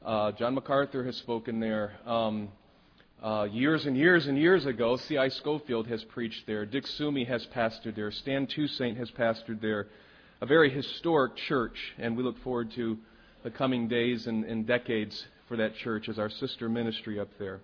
John MacArthur has spoken there. Years and years and years ago, C.I. Scofield has preached there. Dick Sumi has pastored there. Stan Toussaint has pastored there. A very historic church, and we look forward to the coming days and decades for that church as our sister ministry up there.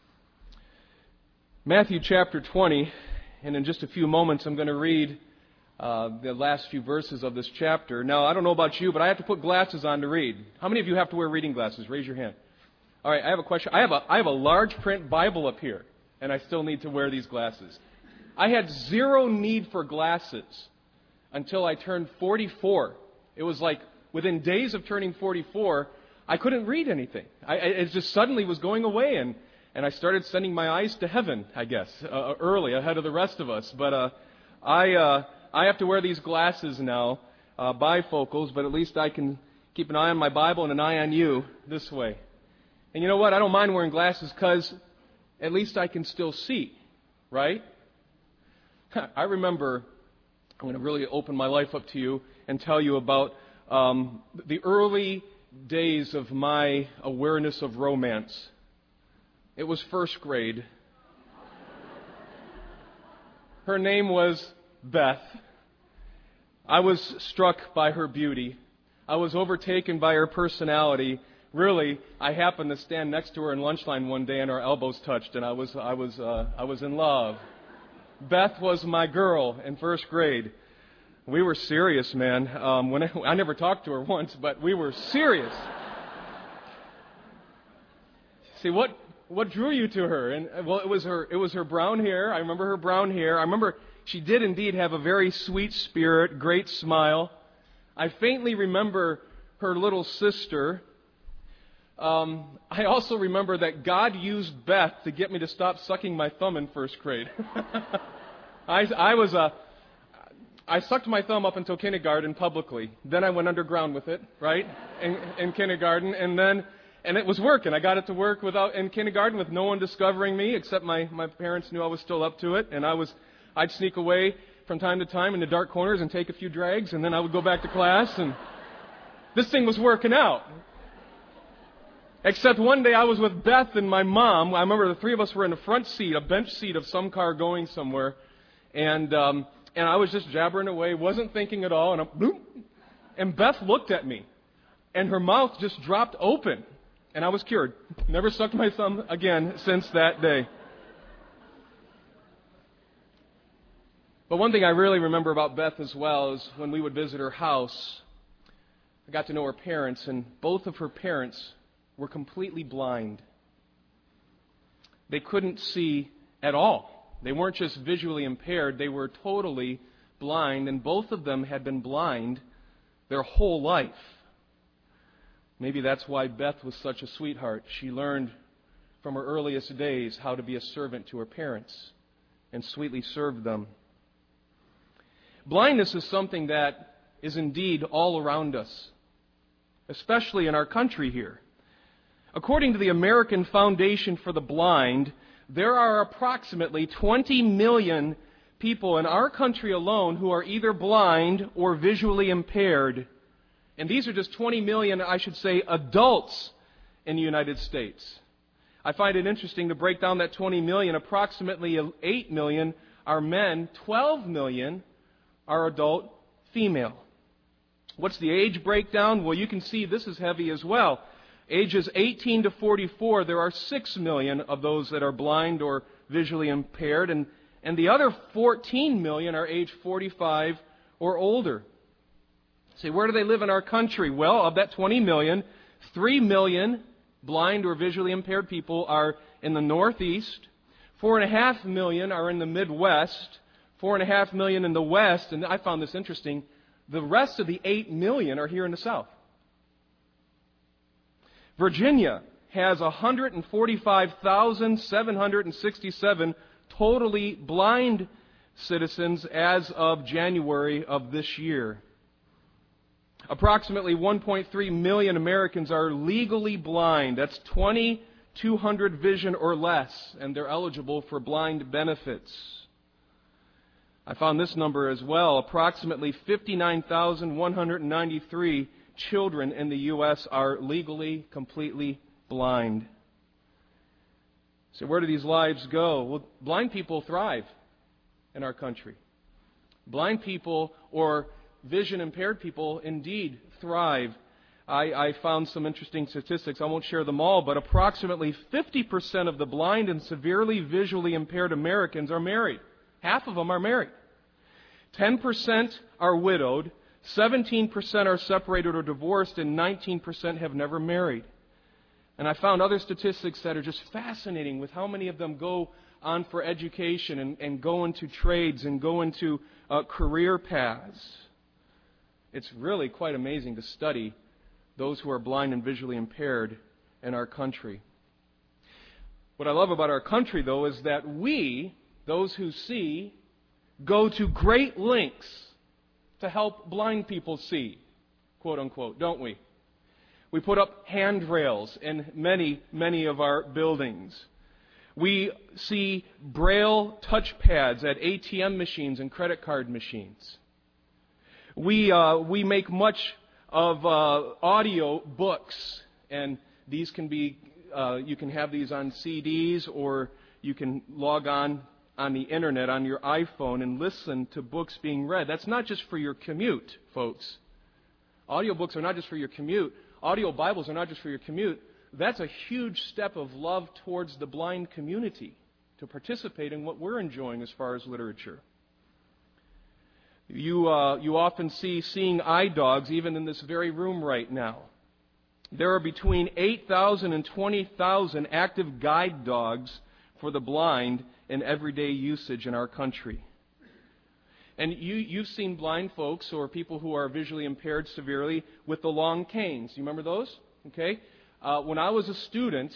Matthew chapter 20, and in just a few moments I'm going to read the last few verses of this chapter. Now, I don't know about you, but I have to put glasses on to read. How many of you have to wear reading glasses? Raise your hand. All right, I have a question. I have a large print Bible up here, and I still need to wear these glasses. I had zero need for glasses until I turned 44. It was like within days of turning 44, I couldn't read anything. It just suddenly was going away, and I started sending my eyes to heaven, I guess, early, ahead of the rest of us. But I have to wear these glasses now, bifocals, but at least I can keep an eye on my Bible and an eye on you this way. And you know what? I don't mind wearing glasses because at least I can still see, right? I remember, I'm going to really open my life up to you and tell you about the early days of my awareness of romance. It was first grade. Her name was Beth. I was struck by her beauty. I was overtaken by her personality. Really, I happened to stand next to her in lunch line one day, and our elbows touched, and I was in love. Beth was my girl in first grade. We were serious, man. I never talked to her once, but we were serious. See, what drew you to her? And well, it was her brown hair. I remember her brown hair. I remember she did indeed have a very sweet spirit, great smile. I faintly remember her little sister. I also remember that God used Beth to get me to stop sucking my thumb in first grade. I sucked my thumb up until kindergarten publicly. Then I went underground with it, right, in kindergarten, and it was working. I got it to work in kindergarten with no one discovering me, except my parents knew I was still up to it, and I'd sneak away from time to time in the dark corners and take a few drags, and then I would go back to class, and this thing was working out. Except one day I was with Beth and my mom. I remember the three of us were in the front seat, a bench seat of some car going somewhere. And I was just jabbering away, wasn't thinking at all. And Beth looked at me. And her mouth just dropped open. And I was cured. Never sucked my thumb again since that day. But one thing I really remember about Beth as well is when we would visit her house, I got to know her parents, and both of her parents were completely blind. They couldn't see at all. They weren't just visually impaired, they were totally blind, and both of them had been blind their whole life. Maybe that's why Beth was such a sweetheart. She learned from her earliest days how to be a servant to her parents and sweetly served them. Blindness is something that is indeed all around us, especially in our country here. According to the American Foundation for the Blind, there are approximately 20 million people in our country alone who are either blind or visually impaired. And these are just 20 million, I should say, adults in the United States. I find it interesting to break down that 20 million. Approximately 8 million are men, 12 million are adult female. What's the age breakdown? Well, you can see this is heavy as well. Ages 18 to 44, there are 6 million of those that are blind or visually impaired, and the other 14 million are age 45 or older. Say, where do they live in our country? Well, of that 20 million, 3 million blind or visually impaired people are in the Northeast, 4.5 million are in the Midwest, 4.5 million in the West, and I found this interesting, the rest of the 8 million are here in the South. Virginia has 145,767 totally blind citizens as of January of this year. Approximately 1.3 million Americans are legally blind. That's 2,200 vision or less, and they're eligible for blind benefits. I found this number as well. Approximately 59,193 children in the U.S. are legally, completely blind. So where do these lives go? Well, blind people thrive in our country. Blind people or vision-impaired people indeed thrive. I found some interesting statistics. I won't share them all, but approximately 50% of the blind and severely visually impaired Americans are married. Half of them are married. 10% are widowed, 17% are separated or divorced, and 19% have never married. And I found other statistics that are just fascinating with how many of them go on for education and go into trades and go into career paths. It's really quite amazing to study those who are blind and visually impaired in our country. What I love about our country, though, is that we, those who see, go to great lengths to help blind people see, quote unquote, don't we? We put up handrails in many, many of our buildings. We see braille touchpads at ATM machines and credit card machines. We make much of audio books, and these can be, you can have these on CDs, or you can log on the internet on your iPhone and listen to books being read. That's not just for your commute, folks. Audio books are not just for your commute. Audio Bibles are not just for your commute. That's a huge step of love towards the blind community to participate in what we're enjoying as far as literature. You often see seeing eye dogs even in this very room right now. There are between 8,000 and 20,000 active guide dogs for the blind in everyday usage in our country. And you've seen blind folks or people who are visually impaired severely with the long canes. You remember those? Okay. When I was a student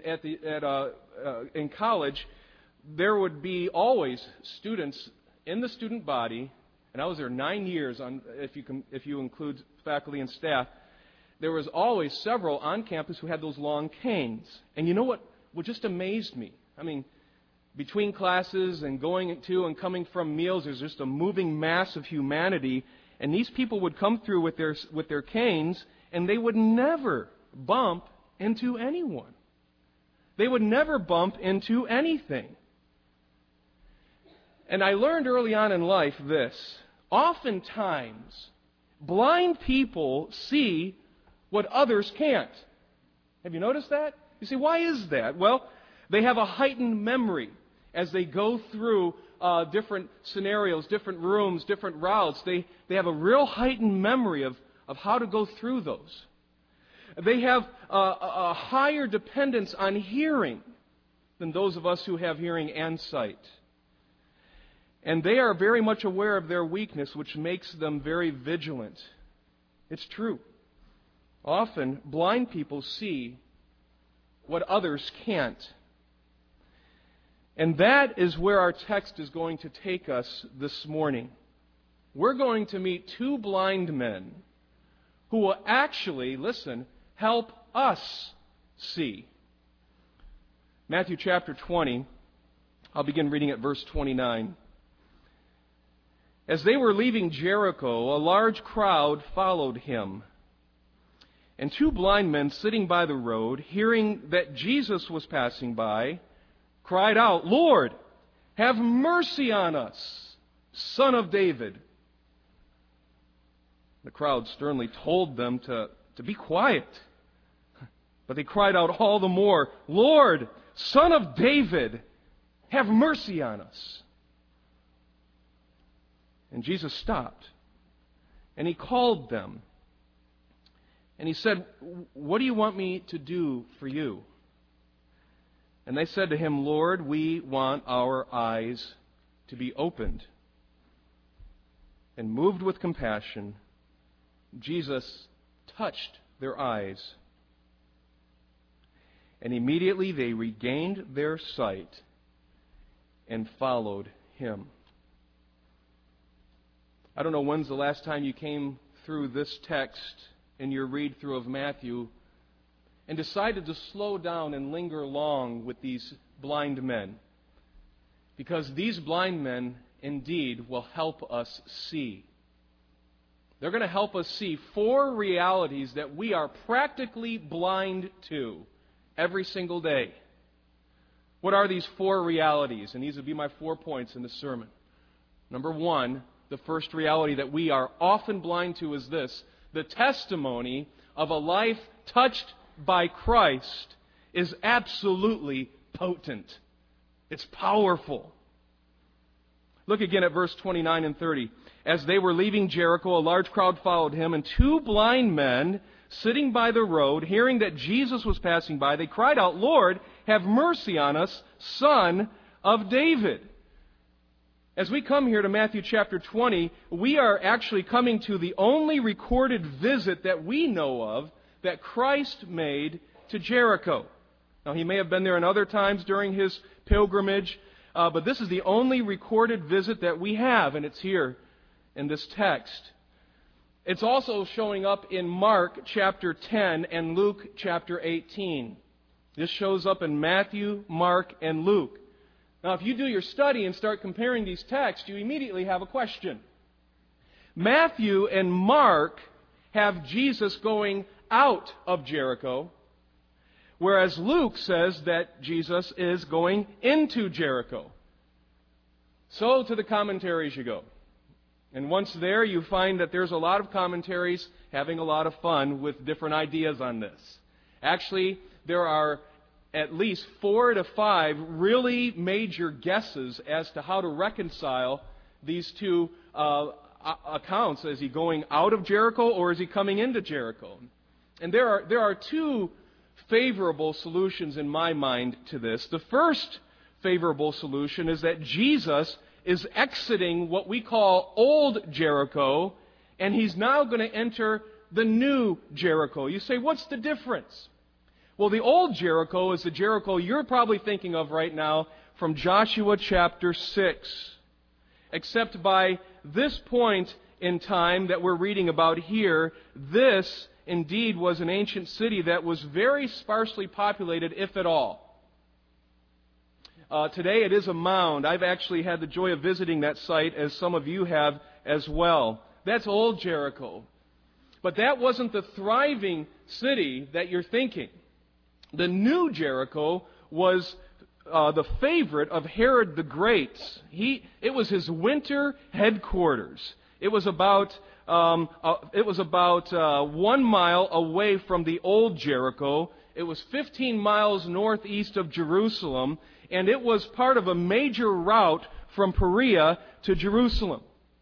in college, there would be always students in the student body, and I was there 9 years, if you include faculty and staff. There was always several on campus who had those long canes. And you know what just amazed me? I mean, between classes and going to and coming from meals, there's just a moving mass of humanity. And these people would come through with their canes, and they would never bump into anyone. They would never bump into anything. And I learned early on in life this. Oftentimes, blind people see what others can't. Have you noticed that? You say, why is that? Well, they have a heightened memory as they go through different scenarios, different rooms, different routes. They have a real heightened memory of how to go through those. They have a higher dependence on hearing than those of us who have hearing and sight. And they are very much aware of their weakness, which makes them very vigilant. It's true. Often, blind people see what others can't. And that is where our text is going to take us this morning. We're going to meet two blind men who will actually, listen, help us see. Matthew chapter 20, I'll begin reading at verse 29. As they were leaving Jericho, a large crowd followed him. And two blind men sitting by the road, hearing that Jesus was passing by, cried out, "Lord, have mercy on us, Son of David." The crowd sternly told them to be quiet. But they cried out all the more, "Lord, Son of David, have mercy on us." And Jesus stopped, and he called them. And he said, "What do you want me to do for you?" And they said to him, "Lord, we want our eyes to be opened." And moved with compassion, Jesus touched their eyes. And immediately they regained their sight and followed him. I don't know when's the last time you came through this text in your read-through of Matthew and decided to slow down and linger long with these blind men. Because these blind men indeed will help us see. They're going to help us see 4 realities that we are practically blind to every single day. What are these 4 realities? And these would be my 4 points in this sermon. Number 1, the first reality that we are often blind to is this: the testimony of a life touched by Christ is absolutely potent. It's powerful. Look again at verse 29 and 30. As they were leaving Jericho, a large crowd followed him, and 2 blind men sitting by the road, hearing that Jesus was passing by, they cried out, "Lord, have mercy on us, Son of David." As we come here to Matthew chapter 20, we are actually coming to the only recorded visit that we know of that Christ made to Jericho. Now, he may have been there in other times during his pilgrimage, but this is the only recorded visit that we have, and it's here in this text. It's also showing up in Mark chapter 10 and Luke chapter 18. This shows up in Matthew, Mark, and Luke. Now, if you do your study and start comparing these texts, you immediately have a question. Matthew and Mark have Jesus going out of Jericho, whereas Luke says that Jesus is going into Jericho. So to the commentaries you go. And once there, you find that there's a lot of commentaries having a lot of fun with different ideas on this. Actually, there are at least 4 to 5 really major guesses as to how to reconcile these 2 accounts. Is he going out of Jericho or is he coming into Jericho? And there are 2 favorable solutions in my mind to this. The first favorable solution is that Jesus is exiting what we call Old Jericho, and he's now going to enter the New Jericho. You say, what's the difference? Well, the Old Jericho is the Jericho you're probably thinking of right now from Joshua chapter 6. Except by this point in time that we're reading about here, this indeed was an ancient city that was very sparsely populated, if at all. Today it is a mound. I've actually had the joy of visiting that site, as some of you have as well. That's Old Jericho. But that wasn't the thriving city that you're thinking. The New Jericho was the favorite of Herod the Great. It was his winter headquarters. It was about 1 mile away from the Old Jericho. It was 15 miles northeast of Jerusalem, and it was part of a major route from Perea to Jerusalem.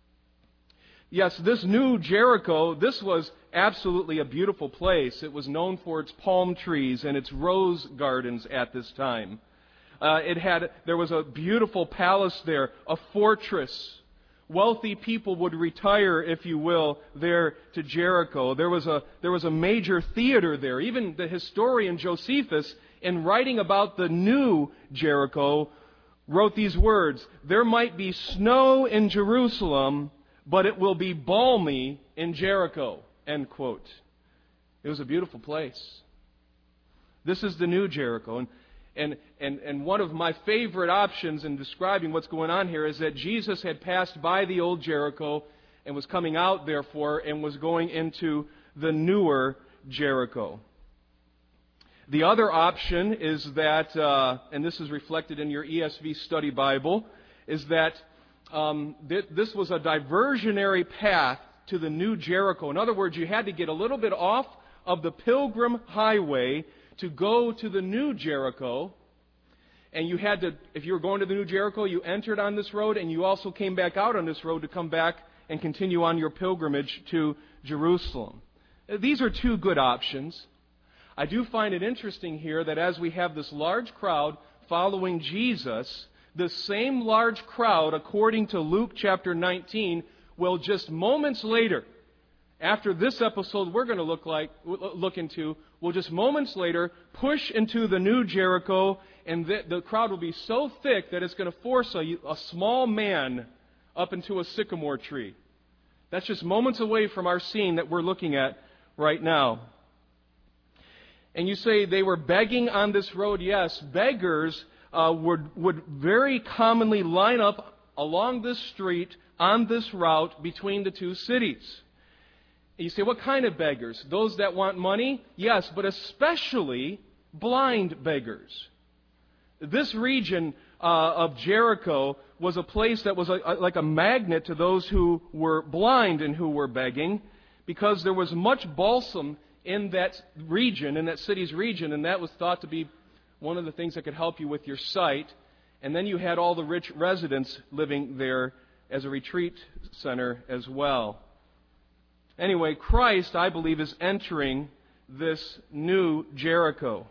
Yes, this New Jericho, this was absolutely a beautiful place. It was known for its palm trees and its rose gardens at this time. There was a beautiful palace there, a fortress. Wealthy people would retire, if you will, there to Jericho. There was a major theater there. Even the historian Josephus, in writing about the New Jericho, wrote these words: "There might be snow in Jerusalem, but it will be balmy in Jericho." End quote. It was a beautiful place. This is the New Jericho. And one of my favorite options in describing what's going on here is that Jesus had passed by the Old Jericho and was coming out, therefore, and was going into the newer Jericho. The other option is that, and this is reflected in your ESV study Bible, is that this was a diversionary path to the New Jericho. In other words, you had to get a little bit off of the Pilgrim Highway to go to the New Jericho. And you had to, if you were going to the New Jericho, you entered on this road, and you also came back out on this road to come back and continue on your pilgrimage to Jerusalem. These are 2 good options. I do find it interesting here that as we have this large crowd following Jesus, the same large crowd, according to Luke chapter 19, will just moments later, after this episode we're going to look into, will just moments later push into the New Jericho, and the crowd will be so thick that it's going to force a small man up into a sycamore tree. That's just moments away from our scene that we're looking at right now. And you say they were begging on this road. Yes, beggars would very commonly line up along this street on this route between the 2 cities. You say, what kind of beggars? Those that want money? Yes, but especially blind beggars. This region of Jericho was a place that was like a magnet to those who were blind and who were begging, because there was much balsam in that region, in that city's region, and that was thought to be one of the things that could help you with your sight. And then you had all the rich residents living there as a retreat center as well. Anyway, Christ, I believe, is entering this new Jericho.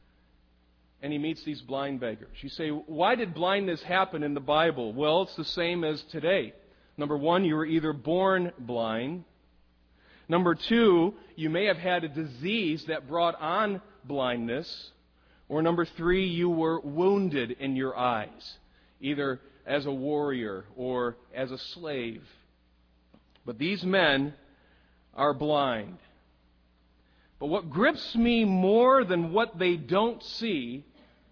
And he meets these blind beggars. You say, why did blindness happen in the Bible? Well, it's the same as today. Number one, you were either born blind. Number two, you may have had a disease that brought on blindness. Or number three, you were wounded in your eyes, either as a warrior or as a slave. But these men are blind. But what grips me more than what they don't see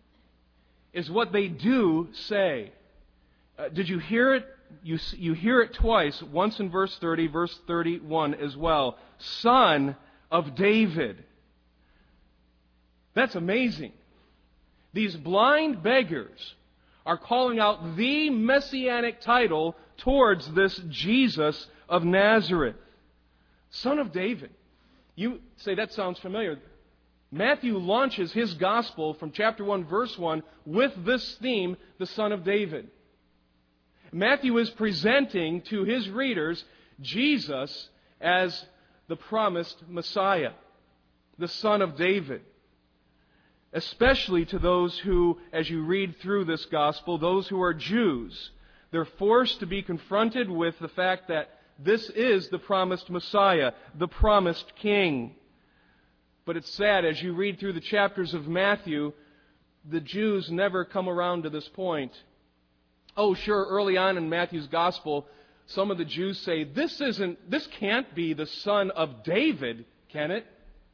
is what they do say. Did you hear it? You hear it twice, once in verse 30, verse 31 as well. Son of David. That's amazing. These blind beggars are calling out the messianic title towards this Jesus of Nazareth. Son of David. You say, that sounds familiar. Matthew launches his gospel from chapter 1, verse 1 with this theme, the Son of David. Matthew is presenting to his readers Jesus as the promised Messiah, the Son of David. Especially to those who, as you read through this gospel, those who are Jews, they're forced to be confronted with the fact that this is the promised Messiah, the promised King. But it's sad, as you read through the chapters of Matthew, the Jews never come around to this point. Oh, sure, early on in Matthew's gospel, some of the Jews say, this can't be the Son of David, can it?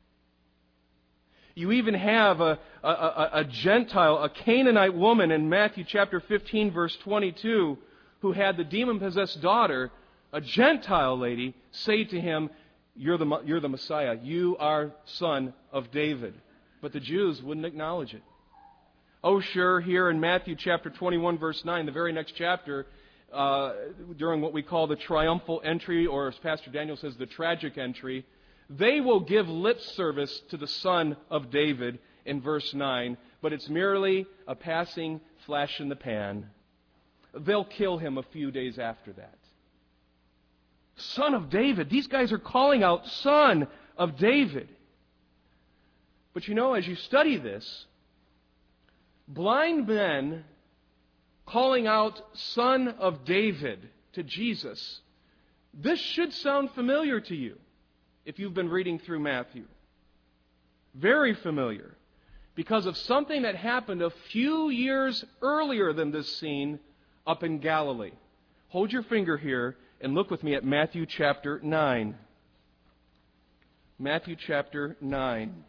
You even have a Gentile, a Canaanite woman in Matthew chapter 15, verse 22, who had the demon-possessed daughter, a Gentile lady, say to him, you're the Messiah. You are Son of David. But the Jews wouldn't acknowledge it. Oh, sure, here in Matthew chapter 21, verse 9, the very next chapter, during what we call the triumphal entry, or as Pastor Daniel says, the tragic entry, they will give lip service to the Son of David in verse 9, but it's merely a passing flash in the pan. They'll kill him a few days after that. Son of David. These guys are calling out Son of David. But you know, as you study this, blind men calling out Son of David to Jesus, this should sound familiar to you if you've been reading through Matthew. Very familiar, because of something that happened a few years earlier than this scene up in Galilee. Hold your finger here and look with me at Matthew chapter 9. Matthew chapter 9.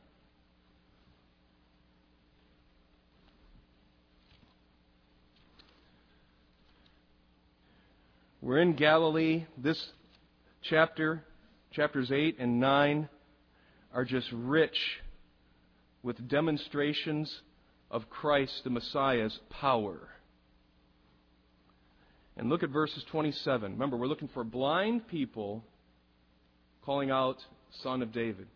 We're in Galilee. This chapters 8 and 9, are just rich with demonstrations of Christ, the Messiah's power. And look at verses 27. Remember, we're looking for blind people calling out, Son of David.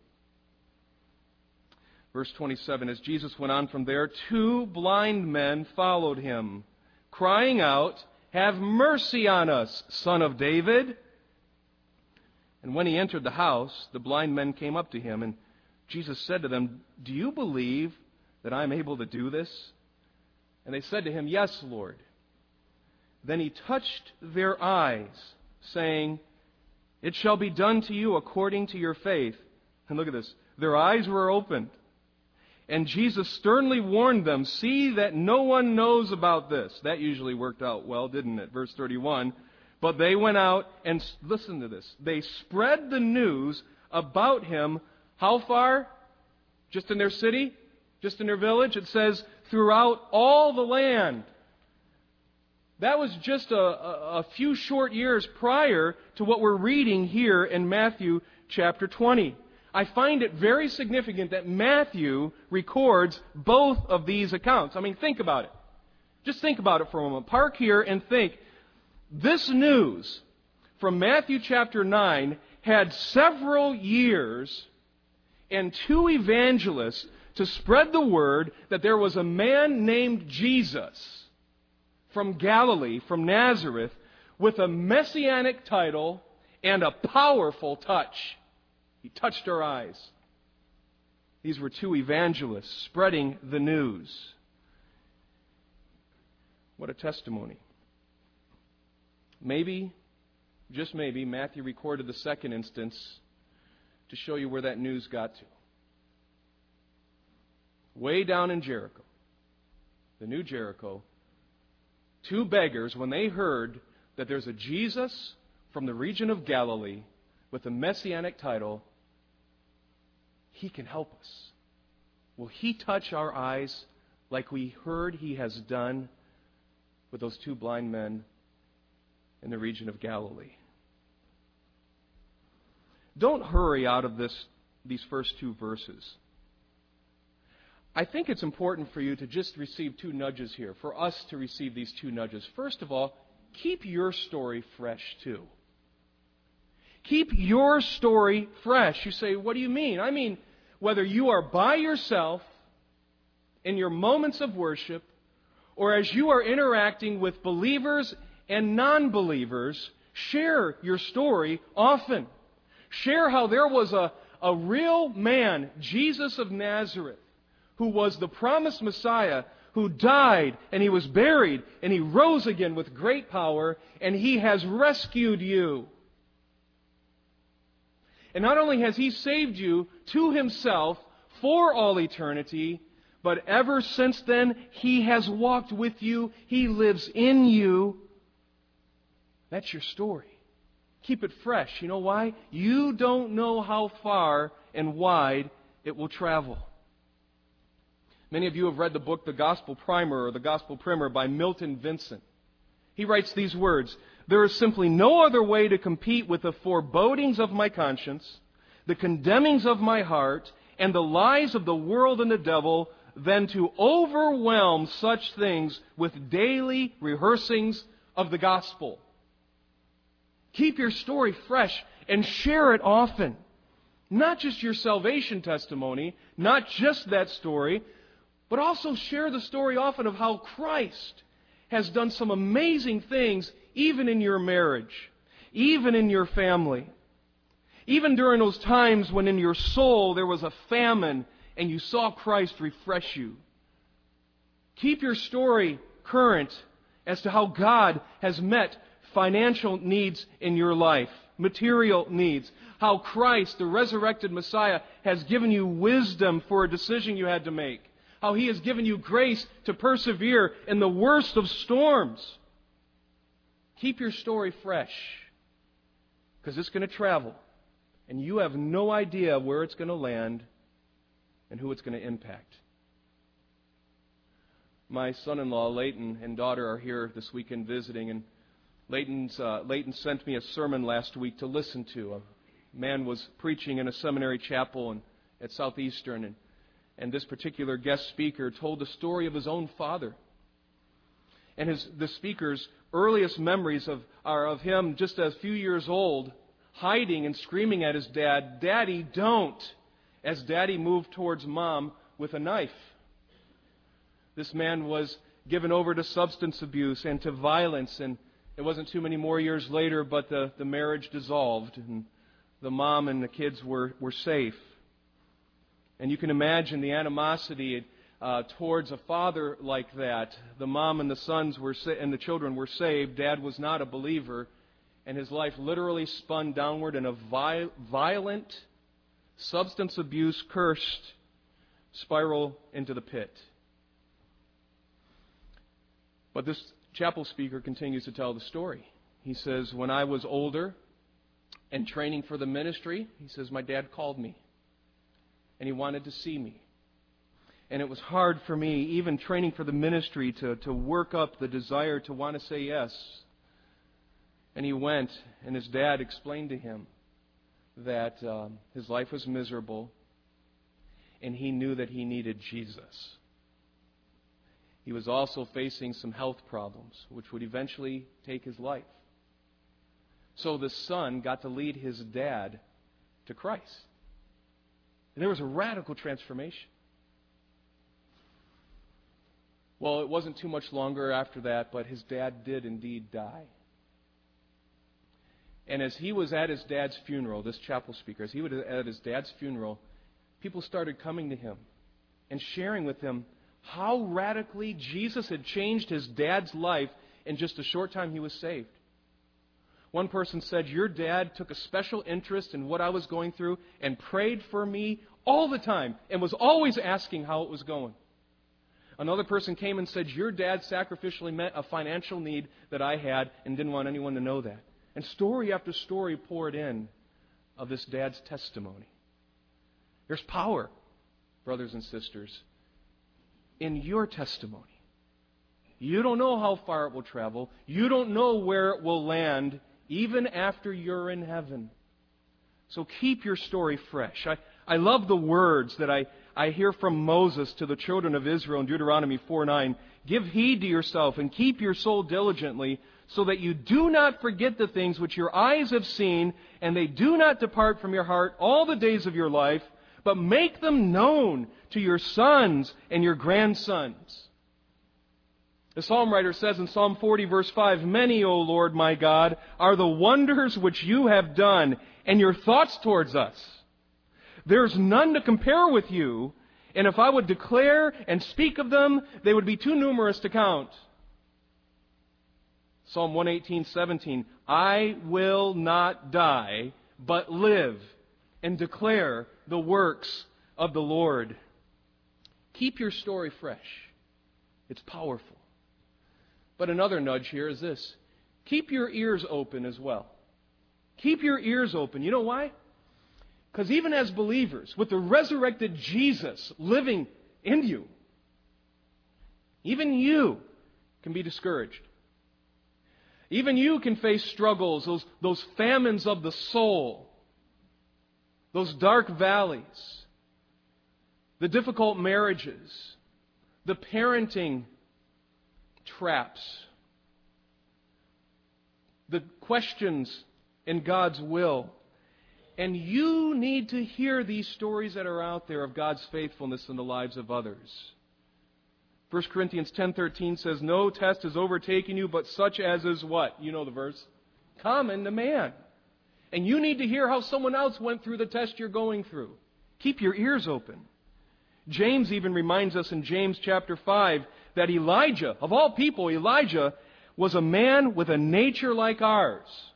Verse 27, as Jesus went on from there, 2 blind men followed him, crying out, have mercy on us, Son of David. And when he entered the house, the blind men came up to him, and Jesus said to them, do you believe that I am able to do this? And they said to him, yes, Lord. Then he touched their eyes, saying, it shall be done to you according to your faith. And look at this. Their eyes were opened. And Jesus sternly warned them, see that no one knows about this. That usually worked out well, didn't it? Verse 31. But they went out and, listen to this, they spread the news about him. How far? Just in their city? Just in their village? It says, throughout all the land. That was just a few short years prior to what we're reading here in Matthew chapter 20. I find it very significant that Matthew records both of these accounts. I mean, think about it. Just think about it for a moment. Park here and think. This news from Matthew chapter 9 had several years and 2 evangelists to spread the word that there was a man named Jesus from Galilee, from Nazareth, with a messianic title and a powerful touch. He touched our eyes. These were 2 evangelists spreading the news. What a testimony. Maybe, just maybe, Matthew recorded the second instance to show you where that news got to. Way down in Jericho, the new Jericho, 2 beggars, when they heard that there's a Jesus from the region of Galilee with a messianic title, He can help us. Will He touch our eyes like we heard He has done with those 2 blind men in the region of Galilee? Don't hurry out of these first 2 verses. I think it's important for you to just receive 2 nudges here, for us to receive these 2 nudges. First of all, keep your story fresh too. Keep your story fresh. You say, what do you mean? I mean, whether you are by yourself in your moments of worship, or as you are interacting with believers and non-believers, share your story often. Share how there was a real man, Jesus of Nazareth, who was the promised Messiah, who died and He was buried and He rose again with great power, and He has rescued you. And not only has He saved you to Himself for all eternity, but ever since then, He has walked with you. He lives in you. That's your story. Keep it fresh. You know why? You don't know how far and wide it will travel. Many of you have read the book The Gospel Primer or The Gospel Primer by Milton Vincent. He writes these words: "There is simply no other way to compete with the forebodings of my conscience, the condemnings of my heart, and the lies of the world and the devil than to overwhelm such things with daily rehearsings of the gospel." Keep your story fresh and share it often. Not just your salvation testimony, not just that story, but also share the story often of how Christ has done some amazing things even in your marriage, even in your family. Even during those times when in your soul there was a famine and you saw Christ refresh you. Keep your story current as to how God has met financial needs in your life, material needs. How Christ, the resurrected Messiah, has given you wisdom for a decision you had to make. How He has given you grace to persevere in the worst of storms. Keep your story fresh, because it's going to travel, and you have no idea where it's going to land and who it's going to impact. My son-in-law, Leighton, and daughter are here this weekend visiting, and Leighton sent me a sermon last week to listen to. A man was preaching in a seminary chapel at Southeastern, and this particular guest speaker told the story of his own father. And the speaker's earliest memories are of him just a few years old, hiding and screaming at his dad, "Daddy, don't!" as Daddy moved towards Mom with a knife. This man was given over to substance abuse and to violence, and it wasn't too many more years later, but the marriage dissolved, and the mom and the kids were safe. And you can imagine the animosity towards a father like that. The mom and the sons and the children were saved. Dad was not a believer, and his life literally spun downward in a violent, substance abuse cursed spiral into the pit. But this chapel speaker continues to tell the story. He says, "When I was older and training for the ministry," he says, "my dad called me. And he wanted to see me. And it was hard for me, even training for the ministry, to work up the desire to want to say yes. And he went, and his dad explained to him that his life was miserable, and he knew that he needed Jesus. He was also facing some health problems, which would eventually take his life. So the son got to lead his dad to Christ. And there was a radical transformation. Well, it wasn't too much longer after that, but his dad did indeed die. And as he was at his dad's funeral, this chapel speaker, as he was at his dad's funeral, people started coming to him and sharing with him how radically Jesus had changed his dad's life in just a short time he was saved. One person said, "Your dad took a special interest in what I was going through and prayed for me all the time and was always asking how it was going." Another person came and said, "Your dad sacrificially met a financial need that I had and didn't want anyone to know that." And story after story poured in of this dad's testimony. There's power, brothers and sisters, in your testimony. You don't know how far it will travel. You don't know where it will land, even after you're in heaven. So keep your story fresh. I love the words that I hear from Moses to the children of Israel in Deuteronomy 4:9. "Give heed to yourself and keep your soul diligently, so that you do not forget the things which your eyes have seen, and they do not depart from your heart all the days of your life, but make them known to your sons and your grandsons." The psalm writer says in Psalm 40, verse 5, "Many, O Lord my God, are the wonders which you have done, and your thoughts towards us. There's none to compare with you, and if I would declare and speak of them, they would be too numerous to count." Psalm 118:17, "I will not die, but live and declare the works of the Lord." Keep your story fresh. It's powerful. But another nudge here is this. Keep your ears open as well. Keep your ears open. You know why? Because even as believers, with the resurrected Jesus living in you, even you can be discouraged. Even you can face struggles, those famines of the soul, those dark valleys, the difficult marriages, the parenting traps, the questions in God's will. And you need to hear these stories that are out there of God's faithfulness in the lives of others. 1 Corinthians 10:13 says, "No test has overtaken you, but such as is" what? You know the verse. "Common to man." And you need to hear how someone else went through the test you're going through. Keep your ears open. James even reminds us in James chapter 5 that Elijah, of all people, Elijah was a man with a nature like ours.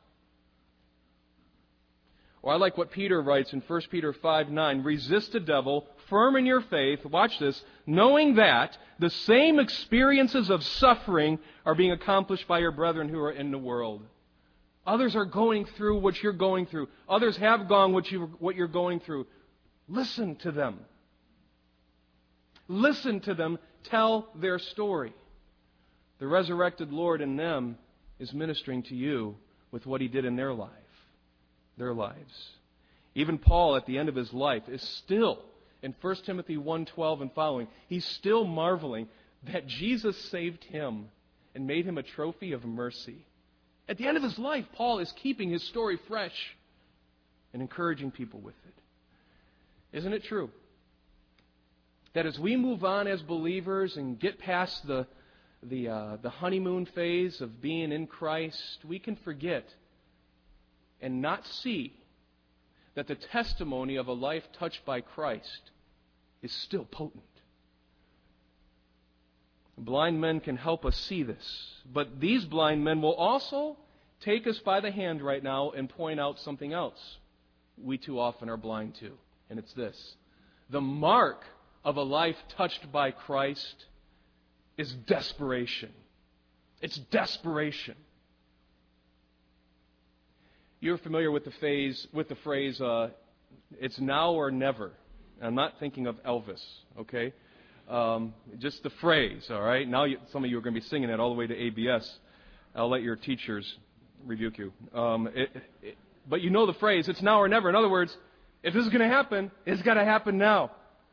Or I like what Peter writes in 1 Peter 5:9, "Resist the devil, firm in your faith," watch this, "knowing that the same experiences of suffering are being accomplished by your brethren who are in the world." Others are going through what you're going through. Others have gone what you're going through. Listen to them. Listen to them tell their story. The resurrected Lord in them is ministering to you with what He did in their lives. Even Paul, at the end of his life, is still, in 1 Timothy 1:12 and following, he's still marveling that Jesus saved him and made him a trophy of mercy. At the end of his life, Paul is keeping his story fresh and encouraging people with it. Isn't it true that as we move on as believers and get past the honeymoon phase of being in Christ, we can forget and not see that the testimony of a life touched by Christ is still potent. Blind men can help us see this, but these blind men will also take us by the hand right now and point out something else we too often are blind to, and it's this. The mark of a life touched by Christ is desperation. It's desperation. You're familiar with the phrase, "It's now or never." I'm not thinking of Elvis, okay? Just the phrase, all right? Now some of you are going to be singing it all the way to ABS. I'll let your teachers rebuke you. but you know the phrase, it's now or never. In other words, if this is going to happen, it's got to happen now.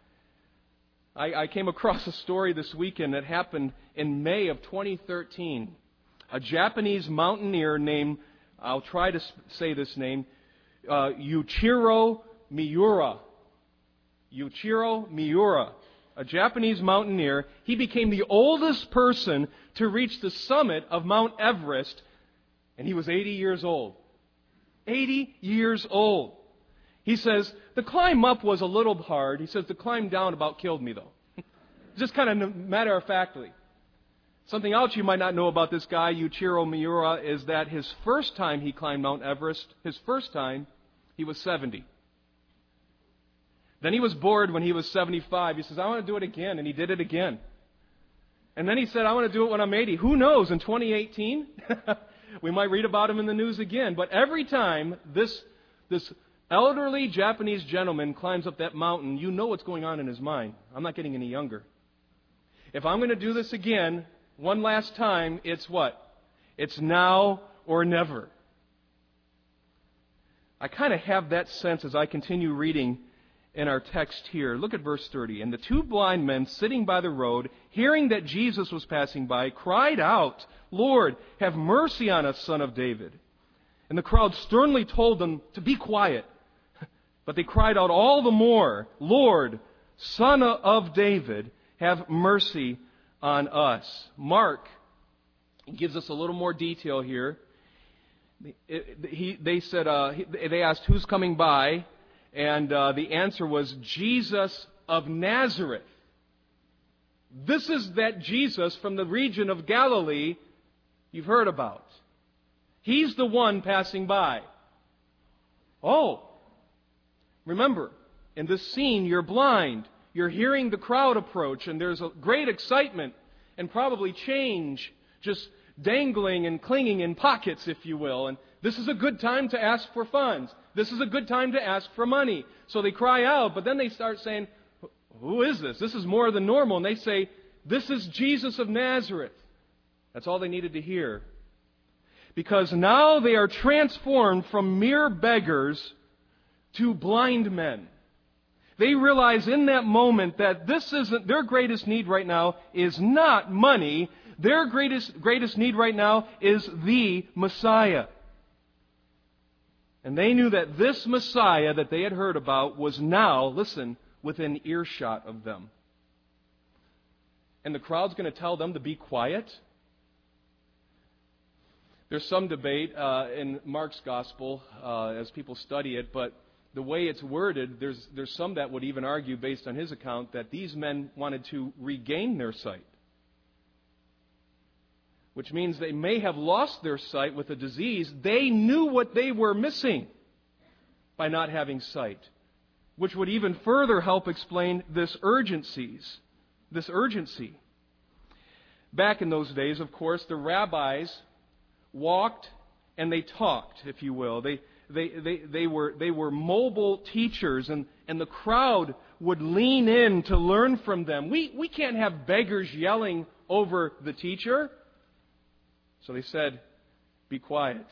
I came across a story this weekend that happened in May of 2013. A Japanese mountaineer named, I'll try to say this name, Yuichiro Miura. Yuichiro Miura, a Japanese mountaineer. He became the oldest person to reach the summit of Mount Everest, and he was 80 years old. 80 years old. He says, the climb up was a little hard. He says, the climb down about killed me, though. Just kind of matter-of-factly. Something else you might not know about this guy, Yuichiro Miura, is that his first time he climbed Mount Everest, he was 70. Then he was bored when he was 75. He says, I want to do it again, and he did it again. And then he said, I want to do it when I'm 80. Who knows, in 2018, we might read about him in the news again. But every time this elderly Japanese gentleman climbs up that mountain, you know what's going on in his mind. I'm not getting any younger. If I'm going to do this again, one last time, it's what? It's now or never. I kind of have that sense as I continue reading in our text here. Look at verse 30. And the two blind men sitting by the road, hearing that Jesus was passing by, cried out, Lord, have mercy on us, Son of David. And the crowd sternly told them to be quiet. But they cried out all the more, Lord, Son of David, have mercy on us. Mark gives us a little more detail here. They asked, who's coming by? And the answer was Jesus of Nazareth. This is that Jesus from the region of Galilee you've heard about. He's the one passing by. Oh, remember, in this scene, you're blind. You're hearing the crowd approach, and there's a great excitement and probably change just dangling and clinging in pockets, if you will. And this is a good time to ask for funds. This is a good time to ask for money. So they cry out, but then they start saying, who is this? This is more than normal. And they say, this is Jesus of Nazareth. That's all they needed to hear. Because now they are transformed from mere beggars to blind men. They realize in that moment that this isn't their greatest need right now is not money. Their greatest need right now is the Messiah. And they knew that this Messiah that they had heard about was now, listen, within earshot of them. And the crowd's going to tell them to be quiet? There's some debate in Mark's gospel as people study it, but the way it's worded, there's some that would even argue, based on his account, that these men wanted to regain their sight. Which means they may have lost their sight with a disease. They knew what they were missing by not having sight, which would even further help explain this urgency. Back in those days, of course, the rabbis walked and they talked, if you will. They were mobile teachers, and the crowd would lean in to learn from them. We can't have beggars yelling over the teacher. So they said, be quiet.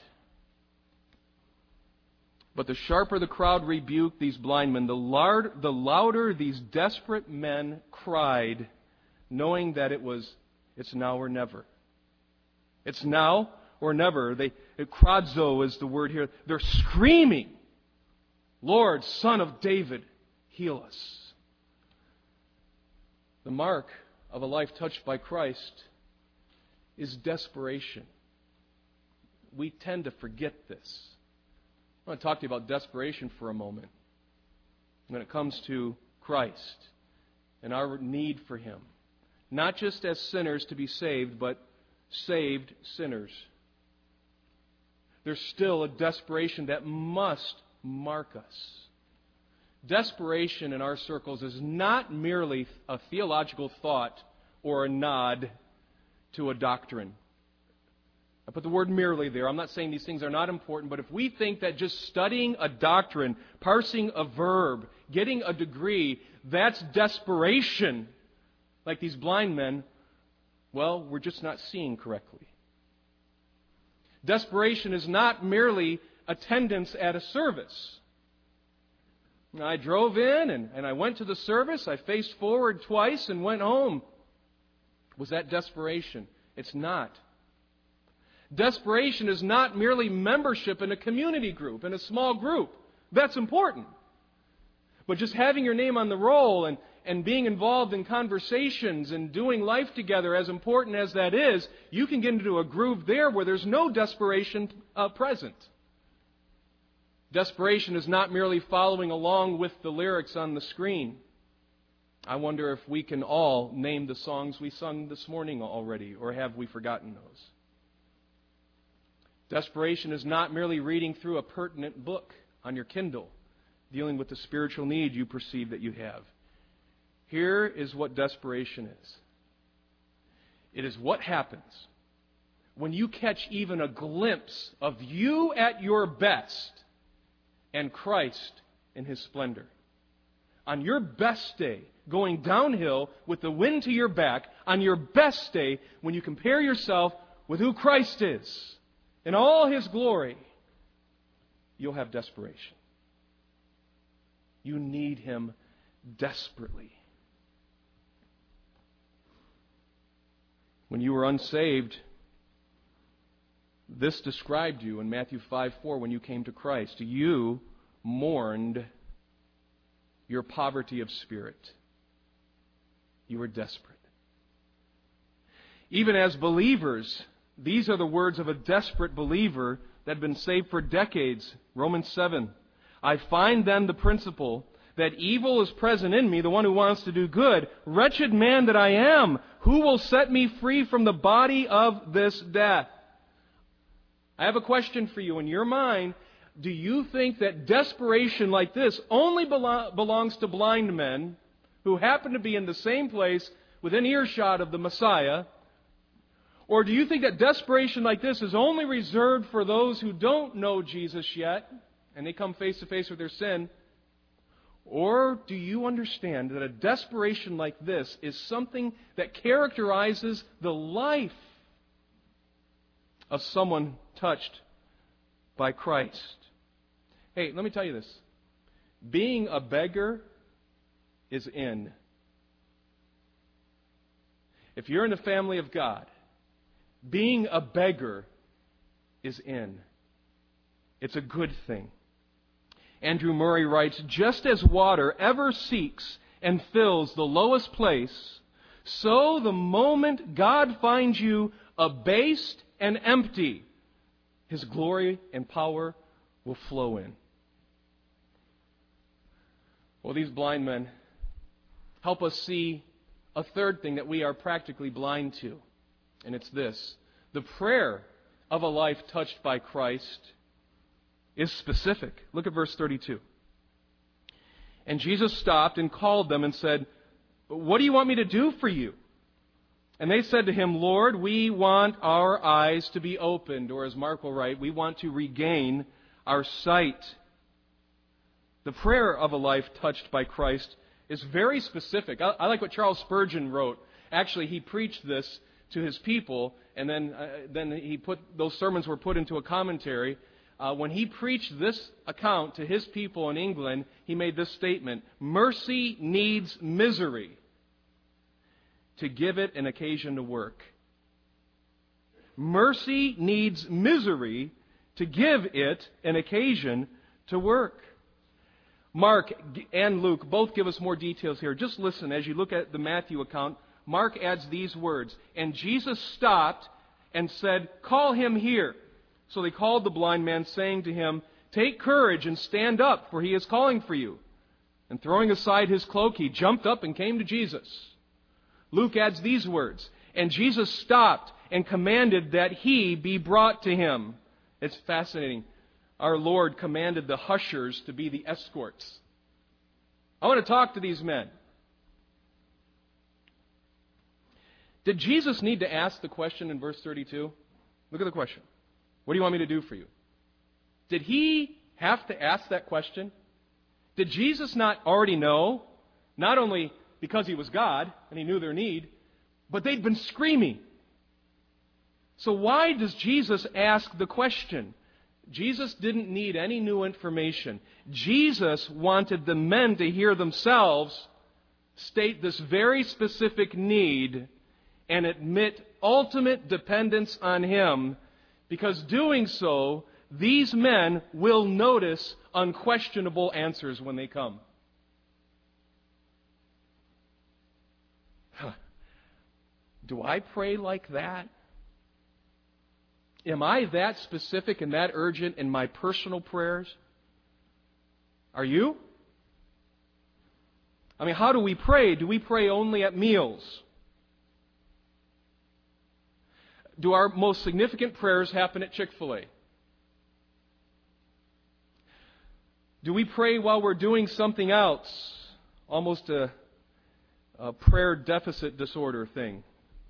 But the sharper the crowd rebuked these blind men, the louder these desperate men cried, knowing that it's now or never. It's now or never. Kradzo is the word here. They're screaming, Lord, Son of David, heal us. The mark of a life touched by Christ is desperation. We tend to forget this. I want to talk to you about desperation for a moment. When it comes to Christ and our need for Him. Not just as sinners to be saved, but saved sinners. There's still a desperation that must mark us. Desperation in our circles is not merely a theological thought or a nod to a doctrine. I put the word merely there. I'm not saying these things are not important, but if we think that just studying a doctrine, parsing a verb, getting a degree, that's desperation, like these blind men, well, we're just not seeing correctly. Desperation is not merely attendance at a service. I drove in and I went to the service. I faced forward twice and went home. Was that desperation? It's not. Desperation is not merely membership in a community group, in a small group. That's important. But just having your name on the roll and being involved in conversations and doing life together, as important as that is, you can get into a groove there where there's no desperation present. Desperation is not merely following along with the lyrics on the screen. I wonder if we can all name the songs we sung this morning already, or have we forgotten those? Desperation is not merely reading through a pertinent book on your Kindle, dealing with the spiritual need you perceive that you have. Here is what desperation is. It is what happens when you catch even a glimpse of you at your best and Christ in His splendor. On your best day, going downhill with the wind to your back, on your best day, when you compare yourself with who Christ is in all His glory, you'll have desperation. You need Him desperately. When you were unsaved, this described you in Matthew 5:4 when you came to Christ. You mourned your poverty of spirit. You were desperate. Even as believers, these are the words of a desperate believer that had been saved for decades. Romans 7. I find then the principle that evil is present in me, the one who wants to do good. Wretched man that I am, who will set me free from the body of this death? I have a question for you. In your mind, do you think that desperation like this only belongs to blind men who happen to be in the same place within earshot of the Messiah? Or do you think that desperation like this is only reserved for those who don't know Jesus yet and they come face to face with their sin? Or do you understand that a desperation like this is something that characterizes the life of someone touched by Christ? Hey, let me tell you this. Being a beggar is in. If you're in the family of God, being a beggar is in. It's a good thing. Andrew Murray writes, just as water ever seeks and fills the lowest place, so the moment God finds you abased and empty, His glory and power will flow in. Well, these blind men help us see a third thing that we are practically blind to, and it's this. The prayer of a life touched by Christ is specific. Look at verse 32. And Jesus stopped and called them and said, what do you want me to do for you? And they said to Him, Lord, we want our eyes to be opened, or as Mark will write, we want to regain our sight. The prayer of a life touched by Christ is very specific. I like what Charles Spurgeon wrote. Actually, he preached this to his people, and then those sermons were put into a commentary. When he preached this account to his people in England, he made this statement: mercy needs misery to give it an occasion to work. Mercy needs misery to give it an occasion to work. Mark and Luke both give us more details here. Just listen as you look at the Matthew account. Mark adds these words, and Jesus stopped and said, call him here. So they called the blind man, saying to him, take courage and stand up, for he is calling for you. And throwing aside his cloak, he jumped up and came to Jesus. Luke adds these words, and Jesus stopped and commanded that he be brought to him. It's fascinating. Our Lord commanded the hushers to be the escorts. I want to talk to these men. Did Jesus need to ask the question in verse 32? Look at the question. What do you want me to do for you? Did he have to ask that question? Did Jesus not already know, not only because he was God and he knew their need, but they'd been screaming? So why does Jesus ask the question? Jesus didn't need any new information. Jesus wanted the men to hear themselves state this very specific need and admit ultimate dependence on Him, because doing so, these men will notice unquestionable answers when they come. Do I pray like that? Am I that specific and that urgent in my personal prayers? Are you? I mean, how do we pray? Do we pray only at meals? Do our most significant prayers happen at Chick-fil-A? Do we pray while we're doing something else? Almost a prayer deficit disorder thing.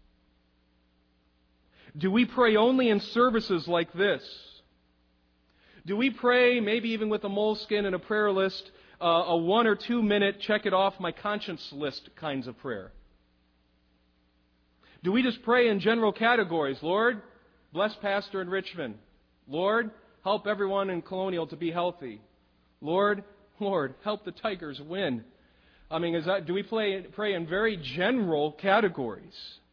Do we pray only in services like this? Do we pray, maybe even with a moleskin and a prayer list, a 1 or 2 minute check it off my conscience list kinds of prayer? Do we just pray in general categories? Lord, bless Pastor in Richmond. Lord, help everyone in Colonial to be healthy. Lord, help the Tigers win. I mean, do we pray in very general categories?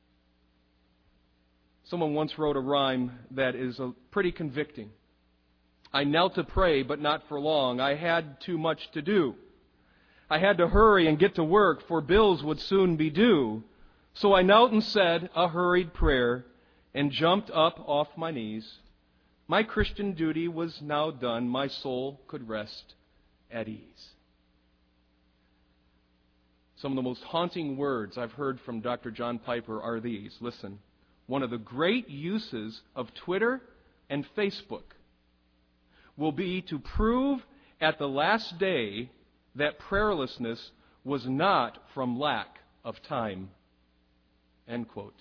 Someone once wrote a rhyme that is pretty convicting. I knelt to pray, but not for long. I had too much to do. I had to hurry and get to work, for bills would soon be due. So I knelt and said a hurried prayer and jumped up off my knees. My Christian duty was now done. My soul could rest at ease. Some of the most haunting words I've heard from Dr. John Piper are these. Listen. One of the great uses of Twitter and Facebook will be to prove at the last day that prayerlessness was not from lack of time. End quote.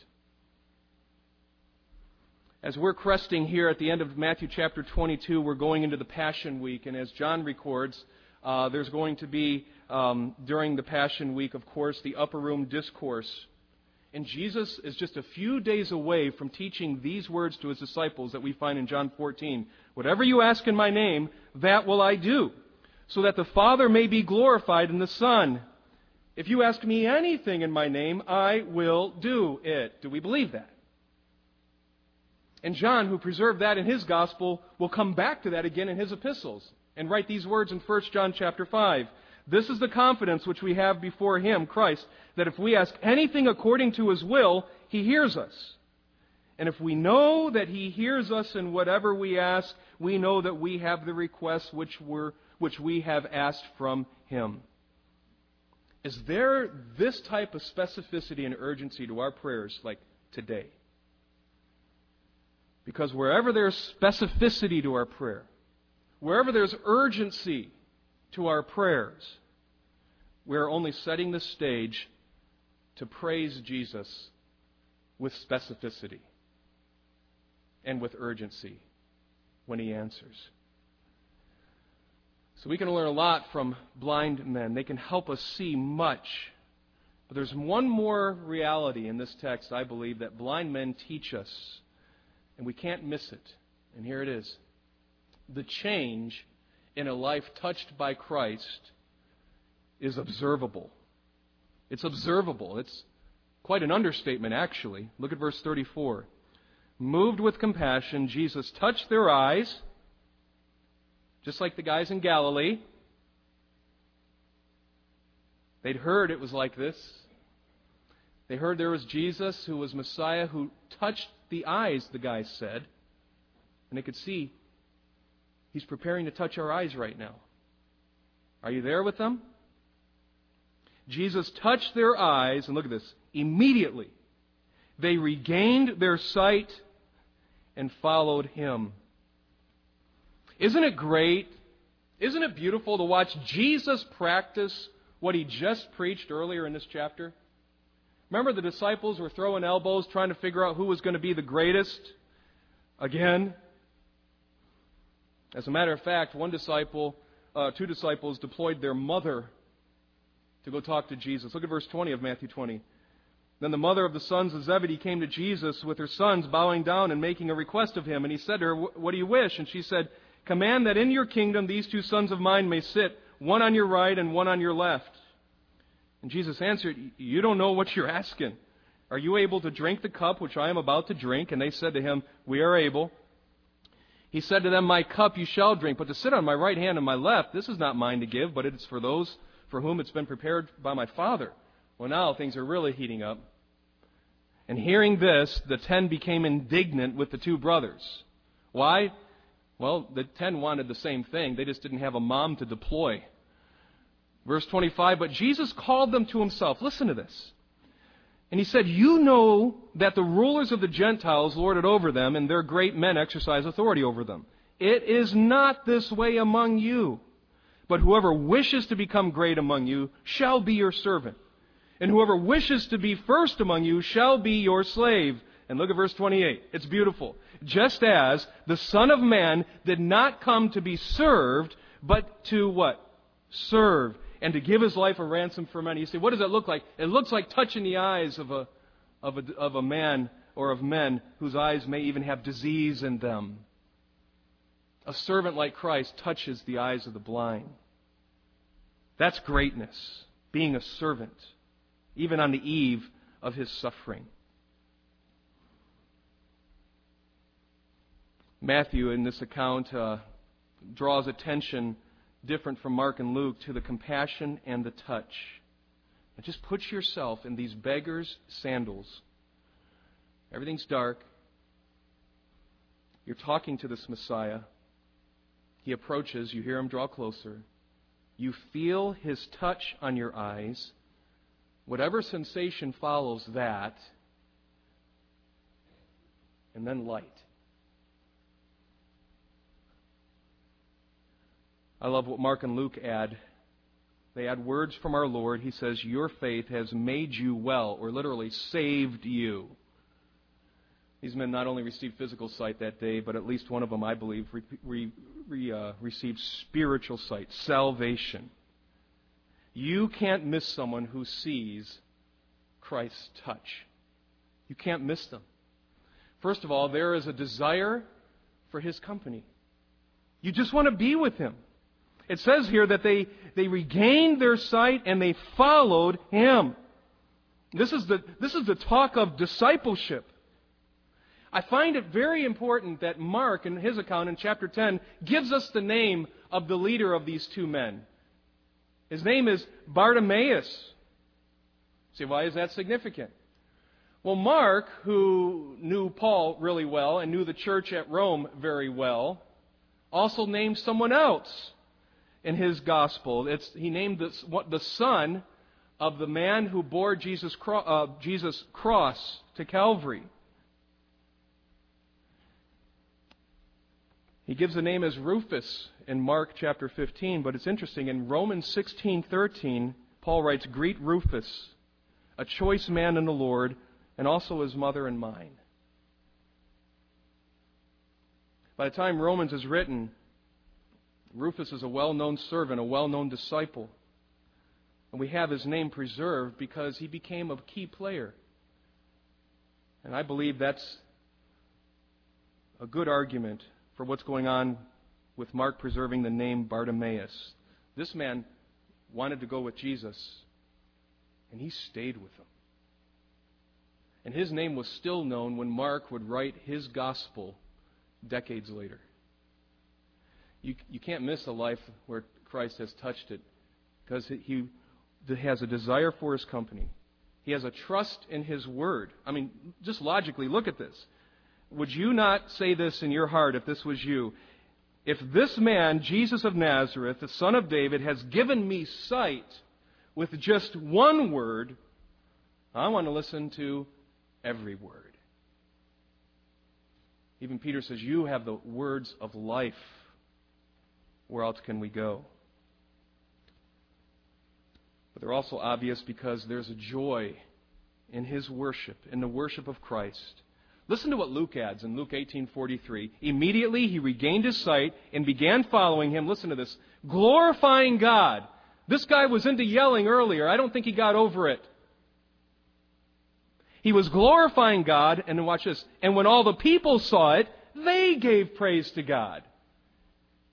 As we're cresting here at the end of Matthew chapter 22, we're going into the Passion Week. And as John records, there's going to be, during the Passion Week, of course, the Upper Room Discourse. And Jesus is just a few days away from teaching these words to His disciples that we find in John 14. Whatever you ask in my name, that will I do, so that the Father may be glorified in the Son. If you ask me anything in my name, I will do it. Do we believe that? And John, who preserved that in his gospel, will come back to that again in his epistles and write these words in 1 John chapter 5. This is the confidence which we have before Him, Christ, that if we ask anything according to His will, He hears us. And if we know that He hears us in whatever we ask, we know that we have the requests which we have asked from Him. Is there this type of specificity and urgency to our prayers like today? Because wherever there's specificity to our prayer, wherever there's urgency to our prayers, we're only setting the stage to praise Jesus with specificity and with urgency when He answers. So we can learn a lot from blind men. They can help us see much. But there's one more reality in this text, I believe, that blind men teach us, and we can't miss it. And here it is. The change in a life touched by Christ is observable. It's observable. It's quite an understatement, actually. Look at verse 34. Moved with compassion, Jesus touched their eyes, just like the guys in Galilee. They'd heard it was like this. They heard there was Jesus who was Messiah, who touched the eyes, the guys said. And they could see He's preparing to touch our eyes right now. Are you there with them? Jesus touched their eyes, and look at this, immediately they regained their sight and followed Him. Isn't it great? Isn't it beautiful to watch Jesus practice what He just preached earlier in this chapter? Remember the disciples were throwing elbows trying to figure out who was going to be the greatest? Again. As a matter of fact, two disciples deployed their mother to go talk to Jesus. Look at verse 20 of Matthew 20. Then the mother of the sons of Zebedee came to Jesus with her sons, bowing down and making a request of Him. And He said to her, "What do you wish?" And she said, command that in your kingdom these 2 sons of mine may sit, one on your right and one on your left." And Jesus answered, "You don't know what you're asking. Are you able to drink the cup which I am about to drink?" And they said to him, "We are able." He said to them, "My cup you shall drink, but to sit on my right hand and my left, this is not mine to give, but it is for those for whom it's been prepared by my Father." Well, now things are really heating up. And hearing this, the 10 became indignant with the 2 brothers. Why? Well, the 10 wanted the same thing. They just didn't have a mom to deploy. Verse 25, "But Jesus called them to himself." Listen to this. "And he said, 'You know that the rulers of the Gentiles lord it over them, and their great men exercise authority over them. It is not this way among you. But whoever wishes to become great among you shall be your servant. And whoever wishes to be first among you shall be your slave.'" And look at verse 28. It's beautiful. "Just as the Son of Man did not come to be served, but to" what? "Serve, and to give his life a ransom for many." You say, what does that look like? It looks like touching the eyes of a man or of men whose eyes may even have disease in them. A servant like Christ touches the eyes of the blind. That's greatness, being a servant, even on the eve of his suffering. Matthew, in this account, draws attention, different from Mark and Luke, to the compassion and the touch. Now just put yourself in these beggars' sandals. Everything's dark. You're talking to this Messiah. He approaches. You hear him draw closer. You feel his touch on your eyes. Whatever sensation follows that, and then light. I love what Mark and Luke add. They add words from our Lord. He says, "Your faith has made you well," or literally saved you. These men not only received physical sight that day, but at least one of them, I believe, received spiritual sight, salvation. You can't miss someone who sees Christ's touch. You can't miss them. First of all, there is a desire for his company. You just want to be with him. It says here that they regained their sight and they followed him. This is the talk of discipleship. I find it very important that Mark, in his account in chapter 10, gives us the name of the leader of these 2 men. His name is Bartimaeus. See, why is that significant? Well, Mark, who knew Paul really well and knew the church at Rome very well, also named someone else in his gospel. He named the son of the man who bore Jesus' cross to Calvary. He gives the name as Rufus in Mark chapter 15, but it's interesting. In Romans 16:13, Paul writes, "Greet Rufus, a choice man in the Lord, and also his mother and mine." By the time Romans is written, Rufus is a well-known servant, a well-known disciple. And we have his name preserved because he became a key player. And I believe that's a good argument for what's going on with Mark preserving the name Bartimaeus. This man wanted to go with Jesus, and he stayed with him. And his name was still known when Mark would write his gospel decades later. You can't miss a life where Christ has touched it, because he has a desire for his company. He has a trust in his word. I mean, just logically, look at this. Would you not say this in your heart if this was you? If this man, Jesus of Nazareth, the son of David, has given me sight with just one word, I want to listen to every word. Even Peter says, "You have the words of life. Where else can we go?" But they're also obvious because there's a joy in his worship, in the worship of Christ. Listen to what Luke adds in Luke 18:43. "Immediately he regained his sight and began following him," listen to this, "glorifying God." This guy was into yelling earlier. I don't think he got over it. He was glorifying God, and watch this, "and when all the people saw it, they gave praise to God."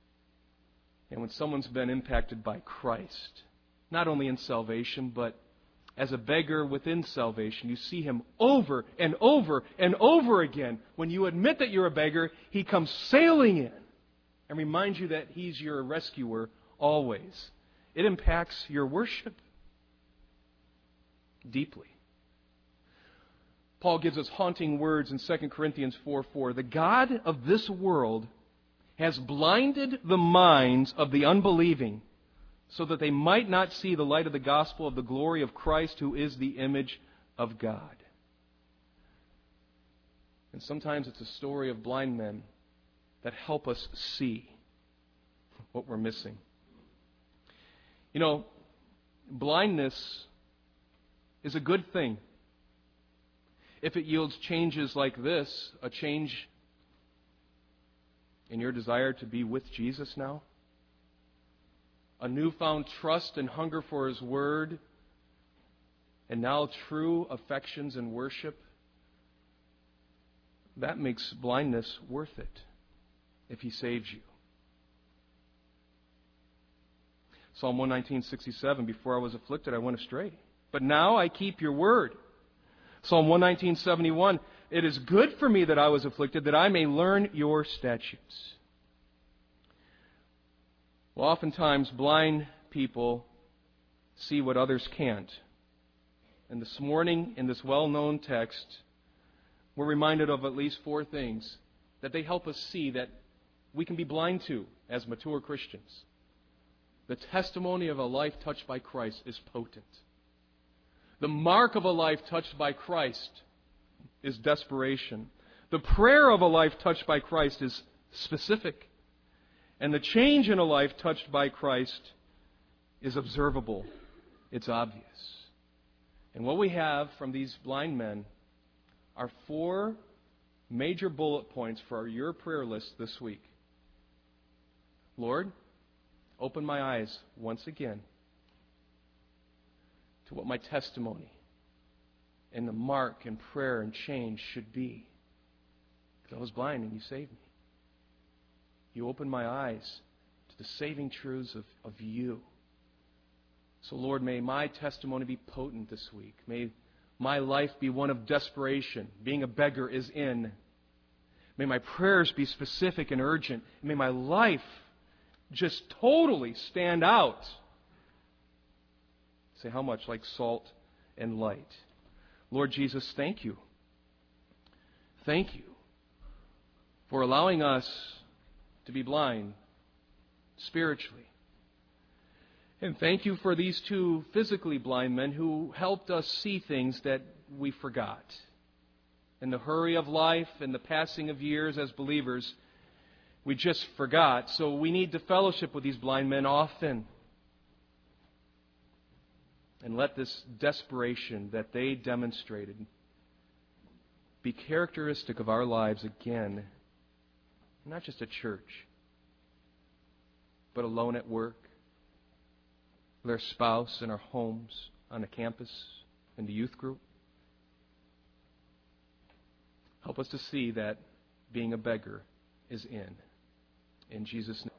And when someone's been impacted by Christ, not only in salvation, but as a beggar within salvation, you see him over and over and over again. When you admit that you're a beggar, he comes sailing in and reminds you that he's your rescuer always. It impacts your worship deeply. Paul gives us haunting words in 2 Corinthians 4:4. The God of this world has blinded the minds of the unbelieving so that they might not see the light of the gospel of the glory of Christ, who is the image of God. And sometimes it's a story of blind men that help us see what we're missing. You know, blindness is a good thing if it yields changes like this, a change in your desire to be with Jesus now, a newfound trust and hunger for His Word, and now true affections and worship. That makes blindness worth it if He saves you. Psalm 119:67, before I was afflicted, I went astray, but now I keep your word. Psalm 119:71, it is good for me that I was afflicted, that I may learn your statutes. Well, oftentimes blind people see what others can't. And this morning, in this well-known text, we're reminded of at least 4 things that they help us see that we can be blind to as mature Christians. The testimony of a life touched by Christ is potent. The mark of a life touched by Christ is desperation. The prayer of a life touched by Christ is specific. And the change in a life touched by Christ is observable. It's obvious. And what we have from these blind men are 4 major bullet points for your prayer list this week. Lord, open my eyes once again to what my testimony and the mark and prayer and change should be. Because I was blind and you saved me. You opened my eyes to the saving truths of you. So Lord, may my testimony be potent this week. May my life be one of desperation. Being a beggar is in. May my prayers be specific and urgent. May my life just totally stand out. Say how much? Like salt and light. Lord Jesus, thank you. Thank you for allowing us to be blind spiritually. And thank you for these 2 physically blind men who helped us see things that we forgot. In the hurry of life and the passing of years as believers, we just forgot. So we need to fellowship with these blind men often. And let this desperation that they demonstrated be characteristic of our lives again. Not just at church, but alone at work, with our spouse, in our homes, on the campus, in the youth group. Help us to see that being a beggar is in. In Jesus' name.